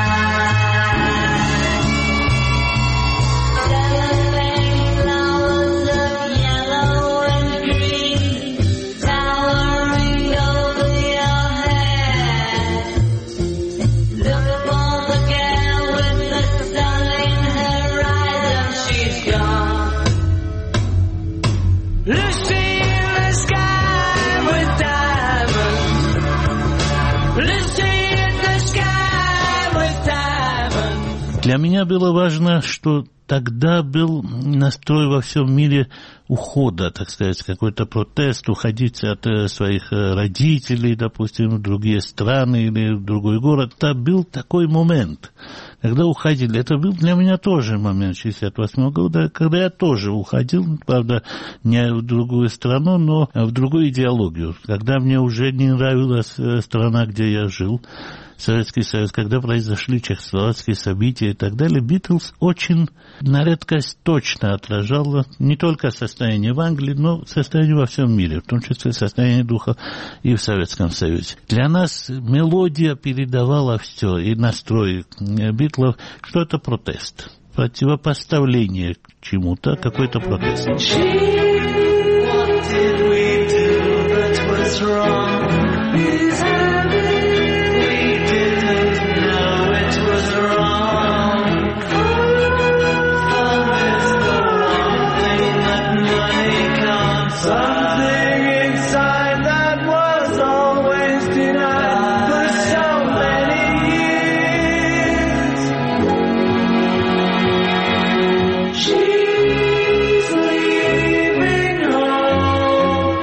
Для меня было важно, что тогда был настрой во всем мире ухода, так сказать, какой-то протест, уходить от своих родителей, допустим, в другие страны или в другой город. Это был такой момент, когда уходили. Это был для меня тоже момент 1968 года, когда я тоже уходил, правда, не в другую страну, но в другую идеологию. Когда мне уже не нравилась страна, где я жил, Советский Союз, когда произошли чехословацкие события и так далее, Битлз очень на редкость точно отражало не только состояние в Англии, но состояние во всем мире, в том числе состояние духа и в Советском Союзе. Для нас мелодия передавала все, и настрой Битлов, что это протест, противопоставление к чему-то, какой-то протест. was wrong. He's happy. We didn't know it was wrong. Love is the one thing that money can't buy. Something inside that was always denied for so many years. She's leaving home.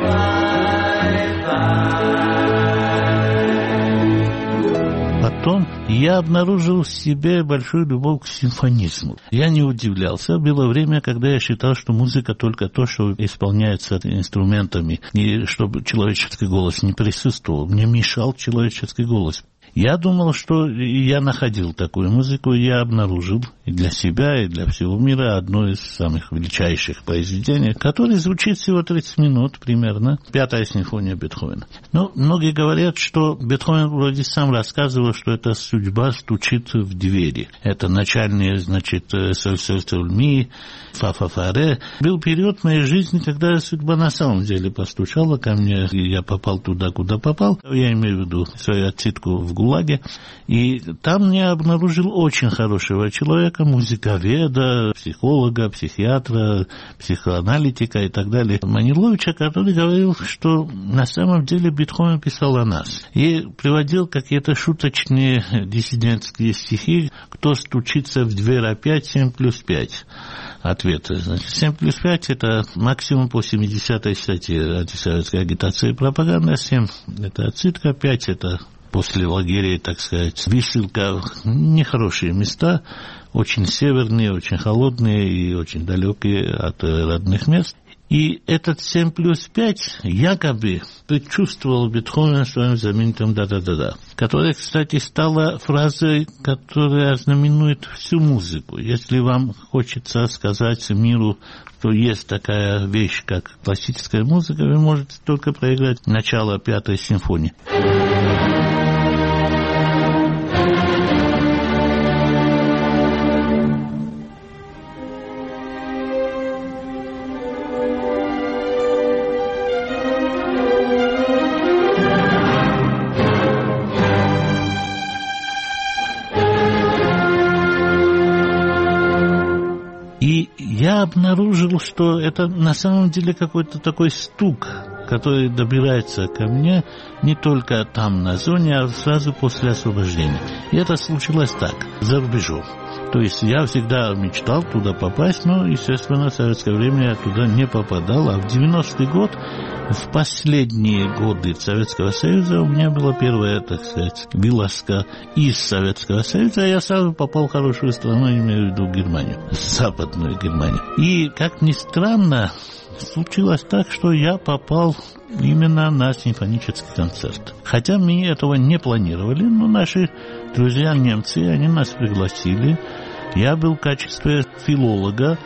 Потом я обнаружил в себе большую любовь к симфонизму. Я не удивлялся. Было время, когда я считал, что музыка только то, что исполняется инструментами, и чтобы человеческий голос не присутствовал. Мне мешал человеческий голос. Я думал, что я находил такую музыку, и я обнаружил и для себя, и для всего мира одно из самых величайших произведений, которое звучит всего 30 минут примерно, 5-я симфония Бетховена. Но многие говорят, что Бетховен вроде сам рассказывал, что эта судьба стучит в двери. Это начальные, значит, соль-соль-соль-ми, фа-фа-фа-ре. Был период в моей жизни, когда судьба на самом деле постучала ко мне, и я попал туда, куда попал. Я имею в виду свою отсидку в ГУЛАГе. И там я обнаружил очень хорошего человека, музыковеда, психолога, психиатра, психоаналитика и так далее, Маниловича, который говорил, что на самом деле Бетховен писал о нас. И приводил какие-то шуточные диссидентские стихи: «Кто стучится в дверь опять, 7+5». Ответ. Значит, 7+5 – это максимум по 70-й статье антисоветской агитации и пропаганды. 7 – это отсидка, 5 – это после лагерей, так сказать, высылка в нехорошие места, очень северные, очень холодные и очень далекие от родных мест. И этот 7+5 якобы предчувствовал Бетховен в своем знаменитом «да-да-да-да», которая, кстати, стала фразой, которая знаменует всю музыку. Если вам хочется сказать миру, что есть такая вещь, как классическая музыка, вы можете только проиграть начало 5-й симфонии. Я обнаружил, что это на самом деле какой-то такой стук, который добирается ко мне не только там на зоне, а сразу после освобождения. И это случилось так, за рубежом. То есть я всегда мечтал туда попасть, но, естественно, в советское время я туда не попадал. А в 90-й год, в последние годы Советского Союза, у меня была первая, так сказать, вылазка из Советского Союза, а я сразу попал в хорошую страну, имею в виду Германию, западную Германию. И, как ни странно, случилось так, что я попал именно на симфонический концерт. Хотя мы этого не планировали, но наши друзья немцы, они нас пригласили. Я был в качестве филолога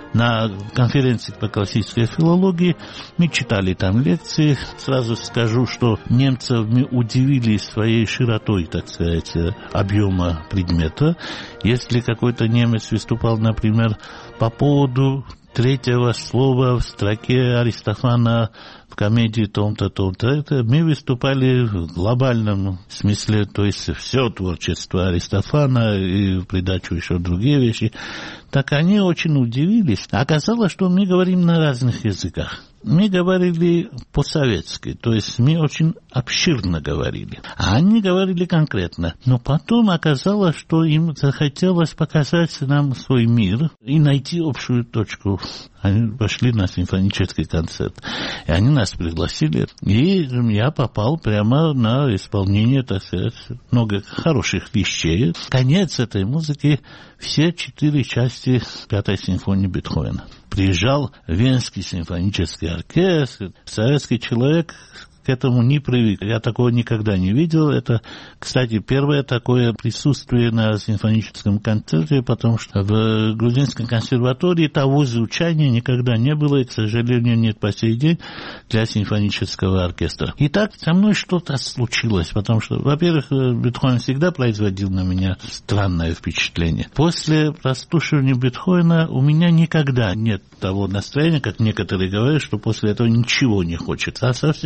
на конференции по классической филологии. Мы читали там лекции. Сразу скажу, что немцев мы удивили своей широтой, так сказать, объема предмета. Если какой-то немец выступал, например, по поводу третьего слова в строке Аристофана в комедии том-то, том-то, мы выступали в глобальном смысле, то есть все творчество Аристофана и в придачу еще другие вещи. Так они очень удивились. Оказалось, что мы говорим на разных языках. Мы говорили по-советски, то есть мы очень обширно говорили. А они говорили конкретно. Но потом оказалось, что им захотелось показать нам свой мир и найти общую точку. Они пошли на симфонический концерт. И они нас пригласили. И я попал прямо на исполнение, так сказать, много хороших вещей. Конец этой музыки — все 4 части 5-й симфонии Бетховена. Приезжал Венский симфонический оркестр. Советский человек к этому не привык. Я такого никогда не видел. Это, кстати, первое такое присутствие на симфоническом концерте, потому что в Грузинской консерватории того звучания никогда не было, и, к сожалению, нет по сей день для симфонического оркестра. И так со мной что-то случилось, потому что, во-первых, Бетховен всегда производил на меня странное впечатление. После прослушивания Бетховена у меня никогда нет того настроения, как некоторые говорят, что после этого ничего не хочется, а совсем наоборот.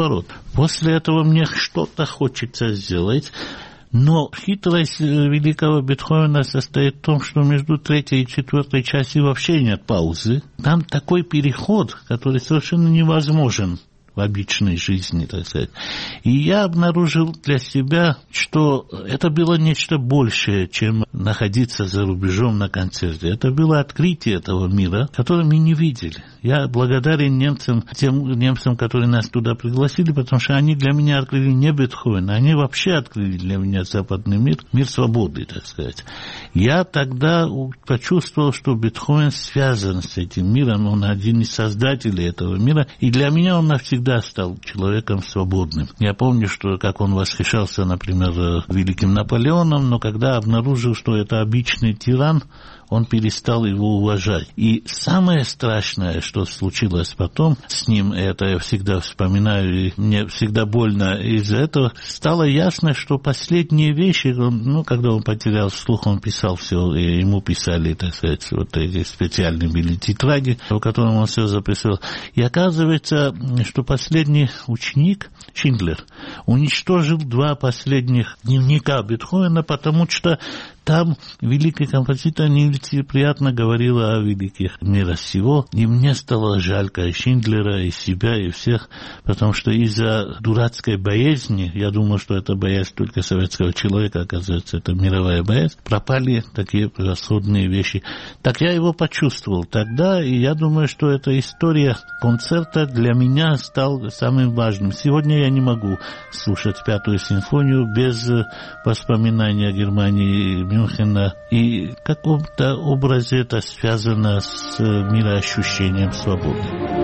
наоборот. После этого мне что-то хочется сделать. Но хитрость великого Бетховена состоит в том, что между третьей и четвертой частью вообще нет паузы. Там такой переход, который совершенно невозможен в обычной жизни, так сказать. И я обнаружил для себя, что это было нечто большее, чем находиться за рубежом на концерте. Это было открытие этого мира, который мы не видели. Я благодарен немцам, тем немцам, которые нас туда пригласили, потому что они для меня открыли не Бетховена, они вообще открыли для меня западный мир, мир свободы, так сказать. Я тогда почувствовал, что Бетховен связан с этим миром, он один из создателей этого мира, и для меня он навсегда стал человеком свободным. Я помню, что как он восхищался, например, великим Наполеоном, но когда обнаружил, что это обычный тиран, он перестал его уважать. И самое страшное, что случилось потом с ним, это я всегда вспоминаю, и мне всегда больно из-за этого, стало ясно, что последние вещи, когда он потерял слух, он писал все, и ему писали, так сказать, вот эти специальные были тетради, в котором он все записывал. И оказывается, что последний ученик, Шиндлер, уничтожил 2 последних дневника Бетховена, потому что там великий композитор нелицеприятно говорил о великих мира сего, и мне стало жалько и Шиндлера, и себя, и всех, потому что из-за дурацкой боязни, я думал, что это боязнь только советского человека, оказывается, это мировая боязнь, пропали такие превосходные вещи. Так я его почувствовал тогда, и я думаю, что эта история концерта для меня стала самым важным. Сегодня я не могу слушать 5-ю симфонию без воспоминаний о Германии, Мюнхена, и в каком-то образе это связано с мироощущением свободы.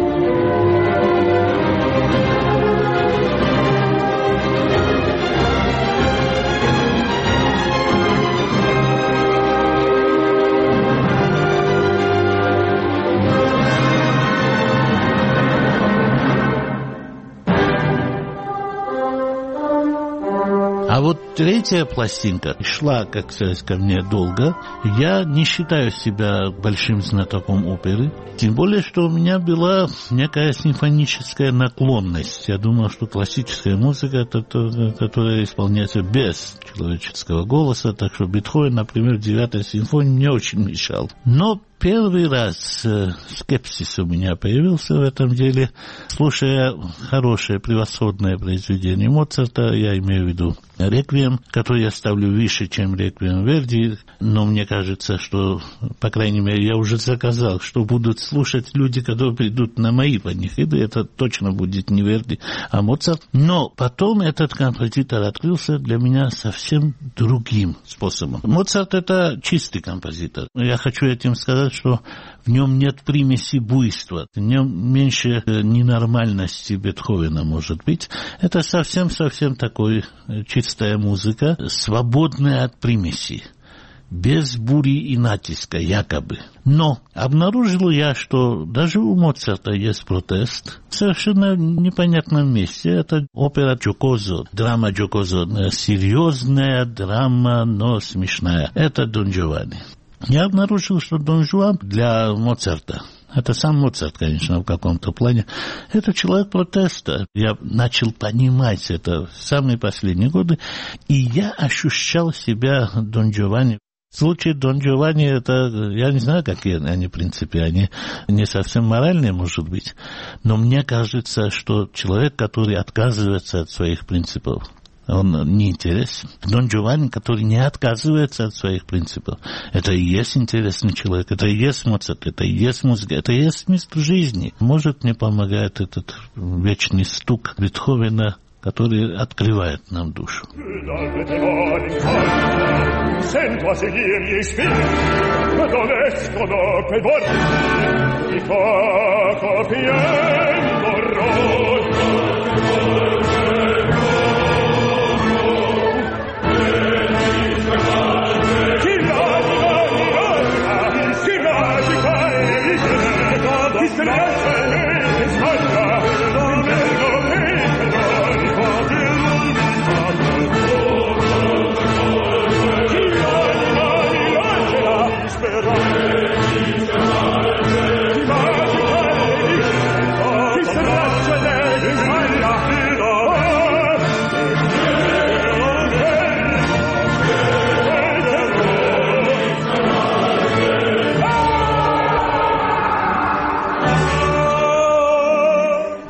А вот 3-я пластинка шла, как сказать, ко мне долго. Я не считаю себя большим знатоком оперы. Тем более, что у меня была некая симфоническая наклонность. Я думал, что классическая музыка, это которая исполняется без человеческого голоса. Так что Бетховен, например, в 9-й симфонии мне очень мешал. Но первый раз скепсис у меня появился в этом деле, слушая хорошее, превосходное произведение Моцарта, я имею в виду «Реквием», который я ставлю выше, чем «Реквием» Верди, но мне кажется, что, по крайней мере, я уже заказал, что будут слушать люди, которые придут на мои панихиды, это точно будет не Верди, а Моцарт. Но потом этот композитор открылся для меня совсем другим способом. Моцарт — это чистый композитор. Я хочу этим сказать, что в нем нет примеси буйства, в нем меньше ненормальности Бетховена, может быть. Это совсем такой чистая музыка, свободная от примесей, без бури и натиска, якобы. Но обнаружил я, что даже у Моцарта есть протест в совершенно непонятном месте. Это опера Джокозо, драма Джокозо, серьезная драма, но смешная. Это Дон Джованни. Я обнаружил, что Дон Жуан для Моцарта, это сам Моцарт, конечно, в каком-то плане, это человек протеста. Я начал понимать это в самые последние годы, и я ощущал себя Дон Джованни. В случае Дон Джованни, это, я не знаю, какие они принципы, они не совсем моральные, может быть, но мне кажется, что человек, который отказывается от своих принципов, он не интересен. Дон Джованни, который не отказывается от своих принципов, это и есть интересный человек, это и есть Моцарт, это и есть музыка, это и есть смысл жизни. Может, мне помогает этот вечный стук Бетховена, который открывает нам душу.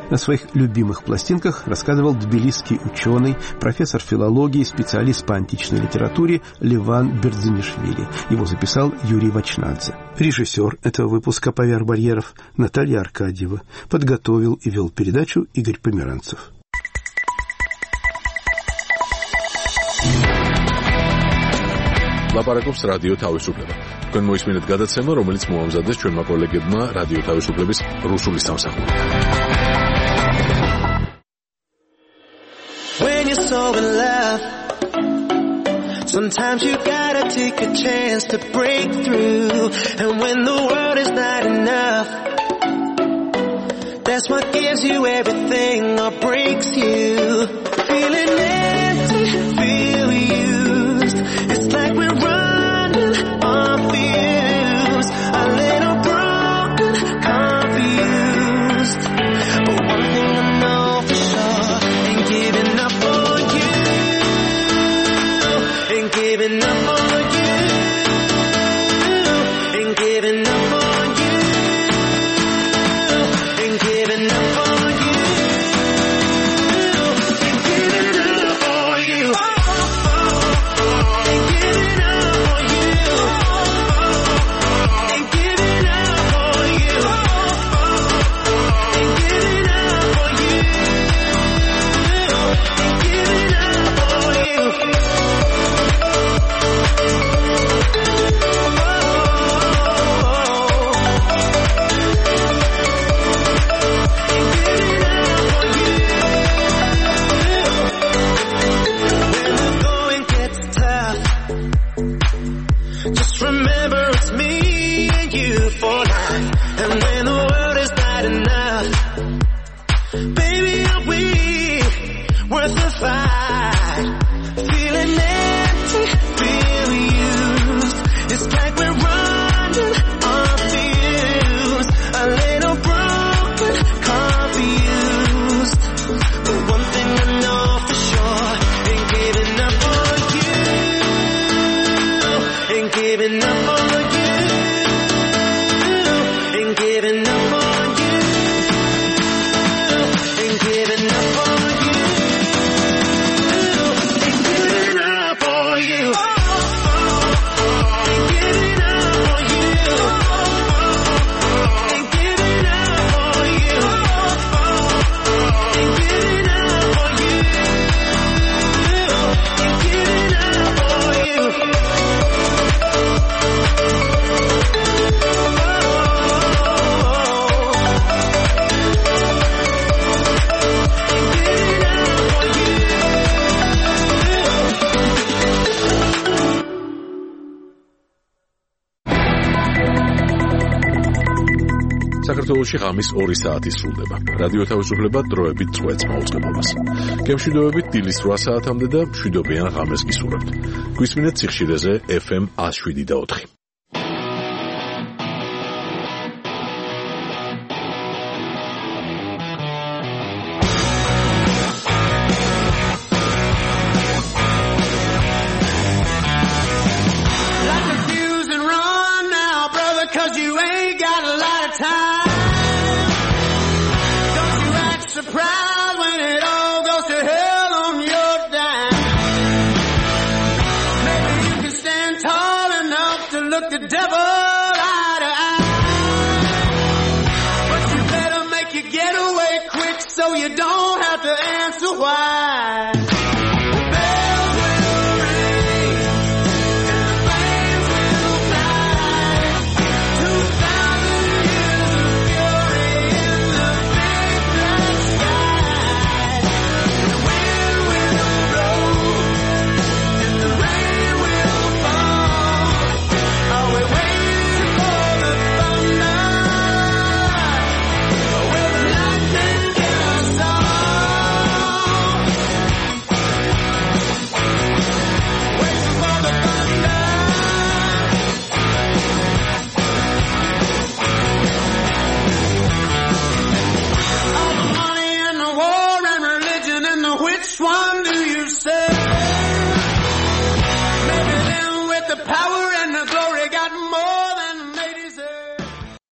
О своих любимых пластинках рассказывал тбилисский ученый, профессор филологии, специалист по античной литературе Леван Бердзинишвили. Его записал Юрий Вачнадзе. Режиссер этого выпуска «Поверх барьеров» Наталья Аркадьева. Подготовил и вел передачу Игорь Померанцев. ლაპარაკობს რადიო თავისუფლება. თქვენ მოისმინეთ გადაცემა, რომელიც მოამზადეს ჩვენმა კოლეგებმა რადიო თავისუფლების რუსული სამსახურით. When you're so in love, sometimes you gotta take a chance to break through. And when the world is not enough, that's what gives you everything or breaks you. Feeling empty, feel used. It's like we're running on fumes, a little broken, confused. But one thing I know for sure, ain't giving up on you, ain't giving up on you, ain't giving up on you, ain't giving up on you, ain't giving up on you. Just remember it's me and you for life. And when the world is not enough, baby, are we worth the fight? Feeling empty, feel used. It's like we're running on fumes, a little broken, confused. But one thing I know for sure, ain't giving up on you, ain't giving up on you, ain't giving up on you, ain't giving up on you, ain't giving up on you, ain't giving up on you, ain't giving up on you, ain't giving up on you, ain't giving up on you. საქართველოში ღამის 2 საათი სრულდება. რადიო თავისუფლება დროებით წვეთს მაუწყებლობას. გემშვიდობებით დილის 8 საათამდე და მშვიდობიან ღამეს გისურვებთ. გვისმინეთ სიხშირეზე FM 107.4. Light the fuse and run now, brother, 'cause you ain't got a lot of time. Don't you act surprised when it all goes to hell on your dime. Maybe you can stand tall enough to look the devil eye to eye. But you better make your getaway quick so you don't have to answer why.